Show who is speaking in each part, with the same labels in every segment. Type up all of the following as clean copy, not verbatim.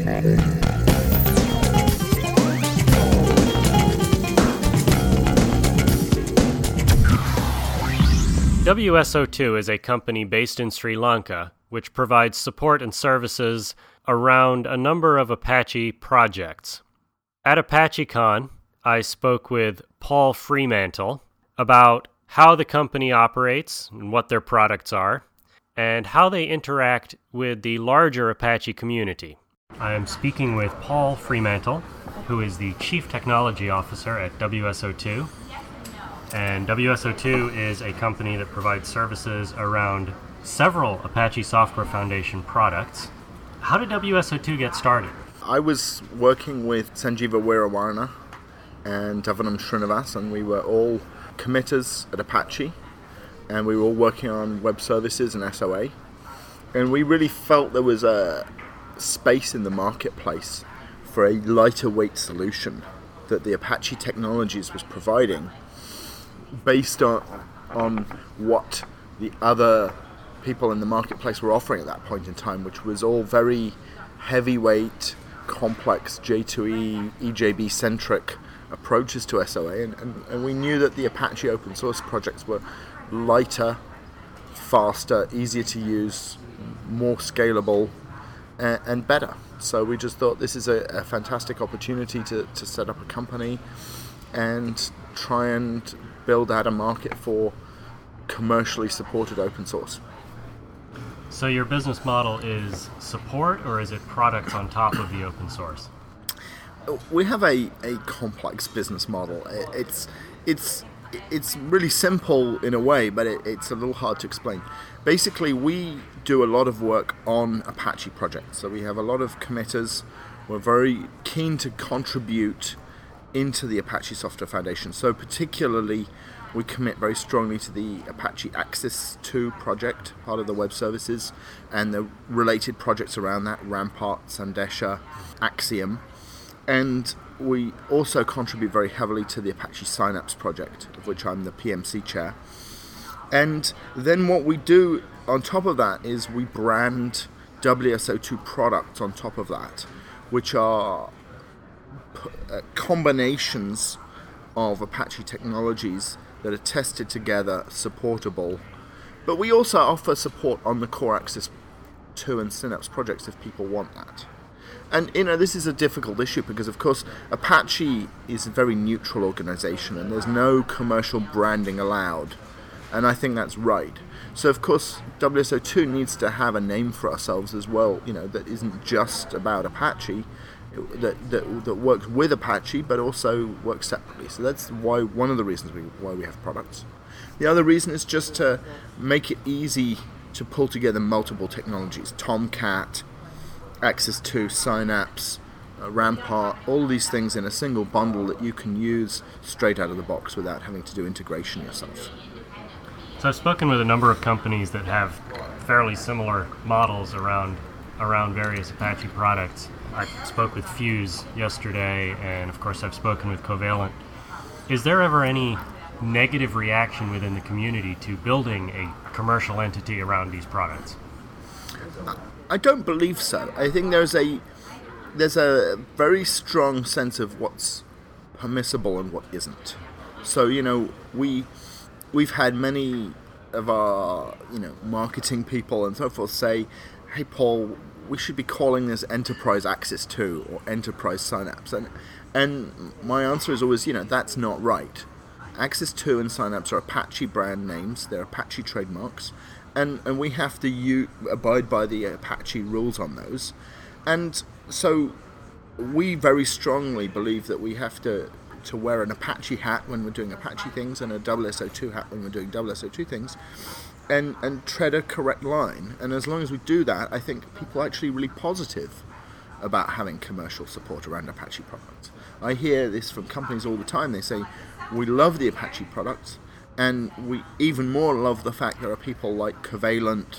Speaker 1: WSO2 is a company based in Sri Lanka which provides support and services around a number of Apache projects. At ApacheCon, I spoke with Paul Fremantle about how the company operates and what their products are, and how they interact with the larger Apache community. I am speaking with Paul Fremantle, who is the Chief Technology Officer at WSO2. And WSO2 is a company that provides services around several Apache Software Foundation products. How did WSO2 get started?
Speaker 2: I was working with Sanjeeva Weerawarna and Dhavanam Srinivas, and we were all committers at Apache, and we were all working on web services and SOA. And we really felt there was a space in the marketplace for a lighter weight solution that the Apache Technologies was providing, based on what the other people in the marketplace were offering at that point in time, which was all very heavyweight, complex J2E, EJB-centric approaches to SOA, and we knew that the Apache open source projects were lighter, faster, easier to use, more scalable, and better. So we just thought this is a fantastic opportunity to set up a company and try and build out a market for commercially supported open source.
Speaker 1: So your business model is support, or is it products on top of the open source?
Speaker 2: We have a complex business model. It's really simple in a way, but it's a little hard to explain. Basically, we do a lot of work on Apache projects. So we have a lot of committers. We're very keen to contribute into the Apache Software Foundation. So particularly, we commit very strongly to the Apache Axis 2 project, part of the web services, and the related projects around that, Rampart, Sandesha, Axiom. And we also contribute very heavily to the Apache Synapse project, of which I'm the PMC chair. And then what we do on top of that is we brand WSO2 products on top of that, which are combinations of Apache technologies that are tested together, supportable. But we also offer support on the core Axis 2 and Synapse projects if people want that. And this is a difficult issue because, of course, Apache is a very neutral organization and there's no commercial branding allowed. And I think that's right. So, of course, WSO2 needs to have a name for ourselves as well, that isn't just about Apache, that works with Apache but also works separately. So that's one of the reasons why we have products. The other reason is just to make it easy to pull together multiple technologies. Tomcat, Axis 2, Synapse, Rampart, all these things in a single bundle that you can use straight out of the box without having to do integration yourself.
Speaker 1: So I've spoken with a number of companies that have fairly similar models around various Apache products. I spoke with Fuse yesterday, and of course I've spoken with Covalent. Is there ever any negative reaction within the community to building a commercial entity around these products?
Speaker 2: I don't believe so. I think there's a very strong sense of what's permissible and what isn't. So, we've had many of our, marketing people and so forth say, "Hey, Paul, we should be calling this Enterprise Axis 2 or Enterprise Synapse." And my answer is always, that's not right. Axis 2 and Synapse are Apache brand names. They're Apache trademarks. And we have to abide by the Apache rules on those. And so we very strongly believe that we have to wear an Apache hat when we're doing Apache things and a WSO2 hat when we're doing WSO2 things, and tread a correct line. And as long as we do that, I think people are actually really positive about having commercial support around Apache products. I hear this from companies all the time. They say, we love the Apache products, and we even more love the fact there are people like Covalent,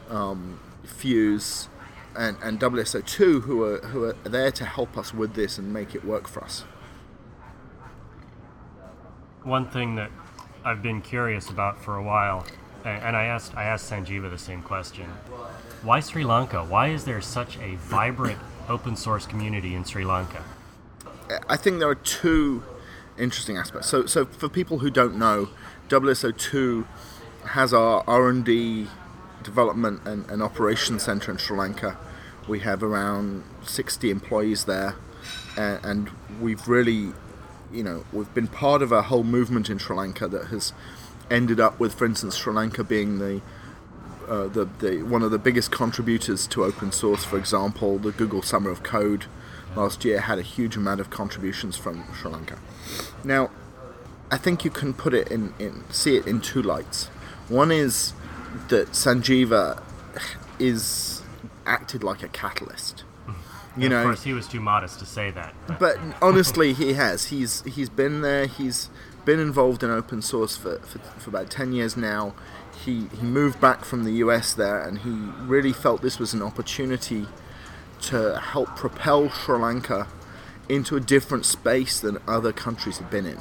Speaker 2: Fuse, and WSO2 who are there to help us with this and make it work for us.
Speaker 1: One thing that I've been curious about for a while, and I asked Sanjeeva the same question. Why Sri Lanka? Why is there such a vibrant open source community in Sri Lanka?
Speaker 2: I think there are two interesting aspects. So for people who don't know, WSO2 has our R&D development and operations center in Sri Lanka. We have around 60 employees there, and we've really, we've been part of a whole movement in Sri Lanka that has ended up with, for instance, Sri Lanka being the one of the biggest contributors to open source. For example, the Google Summer of Code last year had a huge amount of contributions from Sri Lanka. Now, I think you can put it see it in two lights. One is that Sanjeeva is acted like a catalyst.
Speaker 1: Of course, he was too modest to say that.
Speaker 2: But honestly, he has. He's been there. He's been involved in open source for about 10 years now. He moved back from the US there, and he really felt this was an opportunity to help propel Sri Lanka into a different space than other countries have been in.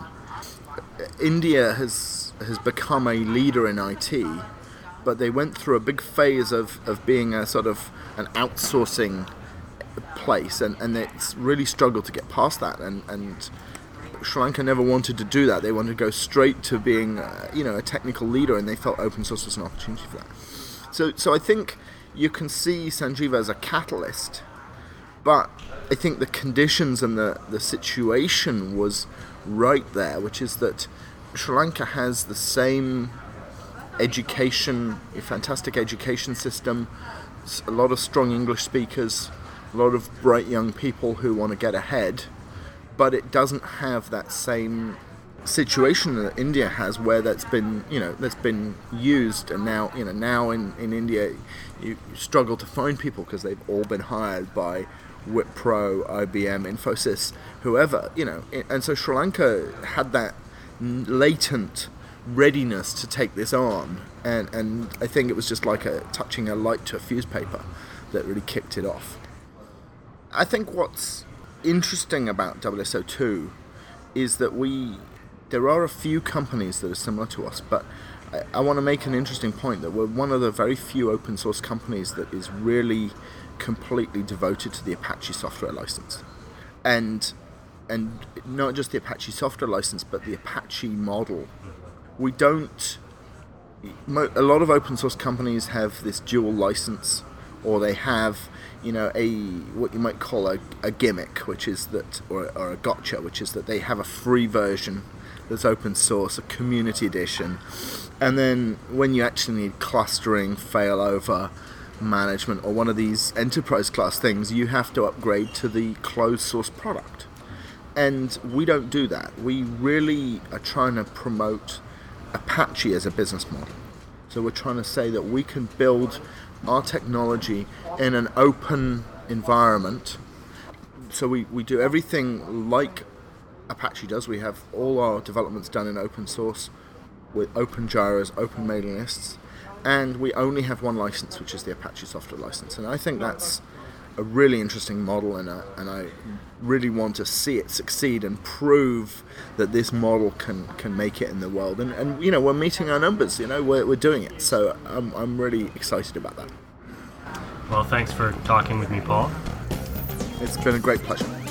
Speaker 2: India has become a leader in IT, but they went through a big phase of being a sort of an outsourcing place, and it's really struggled to get past that, and Sri Lanka never wanted to do that. They wanted to go straight to being a technical leader, and they felt open source was an opportunity for that. So I think you can see Sanjeeva as a catalyst, but I think the conditions and the situation was right there, which is that Sri Lanka has the same education, a fantastic education system, a lot of strong English speakers, a lot of bright young people who want to get ahead, but it doesn't have that same situation that India has, where that's been used, and now in India you struggle to find people because they've all been hired by Wipro, IBM, Infosys, whoever, and so Sri Lanka had that latent readiness to take this on, and I think it was just like touching a light to a fuse paper that really kicked it off. I think what's interesting about WSO2 is that there are a few companies that are similar to us, but I want to make an interesting point that we're one of the very few open source companies that is really completely devoted to the Apache software license, and not just the Apache software license, but the Apache model. We don't. A lot of open source companies have this dual license, or they have, what you might call a gimmick, which is that, or a gotcha, which is that they have a free version that's open source, a community edition, and then when you actually need clustering, failover management, or one of these enterprise class things, you have to upgrade to the closed source product. And we don't do that. We really are trying to promote Apache as a business model. So we're trying to say that we can build our technology in an open environment. So we do everything like Apache does. We have all our developments done in open source with open gyros, open mailing lists, and we only have one license, which is the Apache software license. And I think that's a really interesting model, and I really want to see it succeed and prove that this model can make it in the world. And we're meeting our numbers. We're doing it. So I'm really excited about that.
Speaker 1: Well, thanks for talking with me, Paul.
Speaker 2: It's been a great pleasure.